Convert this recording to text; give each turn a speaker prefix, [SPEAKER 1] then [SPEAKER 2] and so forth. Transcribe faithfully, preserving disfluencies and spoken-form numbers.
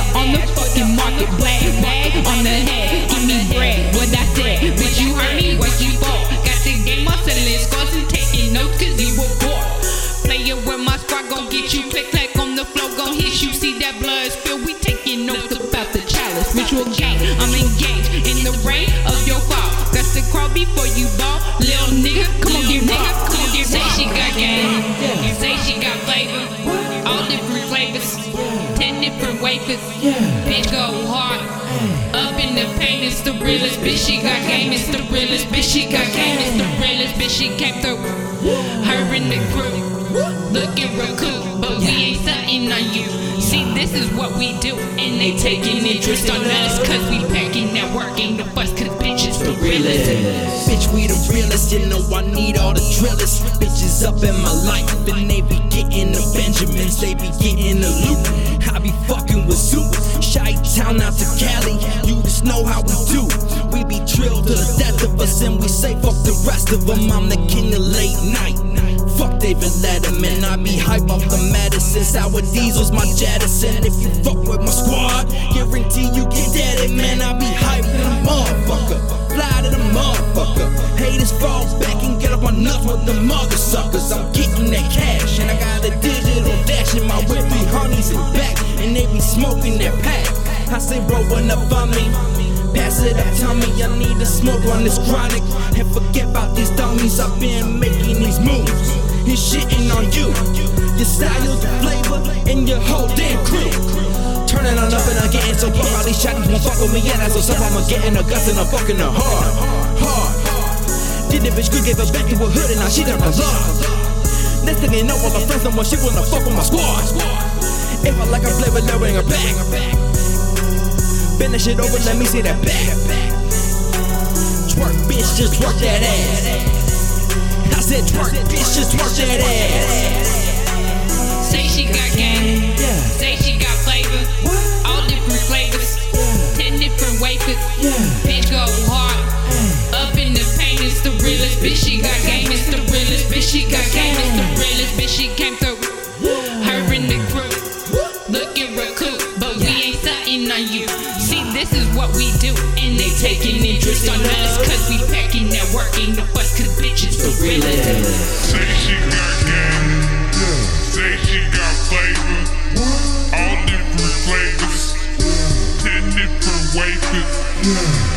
[SPEAKER 1] player on the fucking market. Black bag on the head, give me bread. What I said, bitch, you heard me, what you bought? Got the game on selling scores and taking notes cause you were bored. Player with my squad gon' get you click clack on the floor, gon' hit you. See that blood spill, we taking notes about the chalice. Ritual game, I'm engaged in the rain of your fall. Got to crawl before you ball, little nigga. Come on, get raw. Come on, get raw. Say she got game, you say she got flavor, all different flavors, ten different wafers. Bitch go hard, up in the paint. It's the realest bitch. She got game. It's the realest bitch. She got game. It's the realest bitch. She came through. Her and the crew looking real cool, but we ain't stunting on you. See, this is what we do, and they taking interest on us, cause we packing that work, ain't the fuss, cause bitches the realest.
[SPEAKER 2] Bitch, we the realest, you know I need all the drillers. Bitches up in my life, and they be getting the Benjamins, they be getting the loot. I be fucking with Zoop, Chi-Town out to Cali, you just know how we do. We be drilled to the death of us, and we say fuck the rest of them. I'm the king of late night. Fuck David Letterman, I be hype off the medicine. Sour Diesel's my jettison. If you fuck with my squad, guarantee you get dead. Man, I be hype in a motherfucker, fly to the motherfucker. Haters fall back and get up my nuts with the mother suckers. I'm getting that cash, and I got a digital dash in my whip. Three honeys in back, and they be smoking that pack. I say rollin' up on me, pass it up, tell me I need to smoke on this chronic. And forget about these dummies, I've been making these moves and shitting on you. Your style, your flavor, and your whole damn crew. Turning on up and I'm getting so fuck. All these shotties won't fuck with me yet. As so I'm getting the guts and I'm fucking her hard, hard. Did the bitch good, gave her back to her hood and now she done her love. Next thing you know, all my friends don't want she wanna fuck with my squad. If I like her flavor, they'll bring her back. Bend that shit over, let me see that back. Twerk, bitch, just twerk that ass. I said twerk, bitch, just twerk that ass.
[SPEAKER 1] Say she got game,
[SPEAKER 2] Yeah.
[SPEAKER 1] say she got flavor, all different flavors, ten different wafers. Bitch go hard, up in the paint. It's the realest bitch. She got game. It's the realest bitch. She got game. It's the realest bitch. She came through. Her and the crew looking real cool, but we ain't stunting on you. See, this is what we do, and they taking interest on us, cause we packing that work, ain't the fuss, cause bitches the realest.
[SPEAKER 3] Say she got game, say she got flavor, all different flavors, ten different wafers.